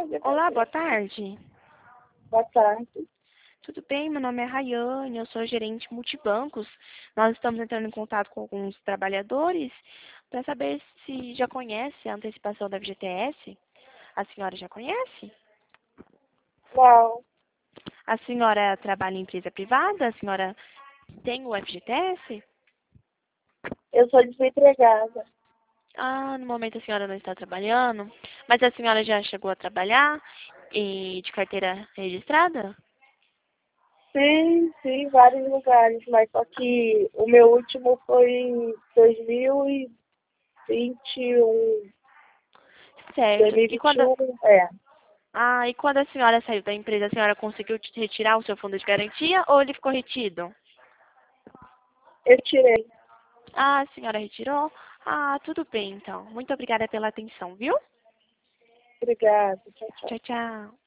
Olá, boa tarde. Boa tarde. Tudo bem? Meu nome é Rayane, eu sou gerente multibancos. Nós estamos entrando em contato com alguns trabalhadores para saber se já conhece a antecipação da FGTS. A senhora já conhece? Não, A senhora trabalha em empresa privada? A senhora tem o FGTS? eu sou desempregada. Ah, no momento a senhora não está trabalhando, mas a senhora já chegou a trabalhar e de carteira registrada? Sim, sim, em vários lugares, mas só que o meu último foi em 2021. Certo. E quando, 2021, é. e quando a senhora saiu da empresa, a senhora conseguiu retirar o seu fundo de garantia ou ele ficou retido? Eu tirei. Ah, a senhora retirou? Ah, tudo bem então. Muito obrigada pela atenção, viu? Obrigada. Tchau, tchau. Tchau, tchau.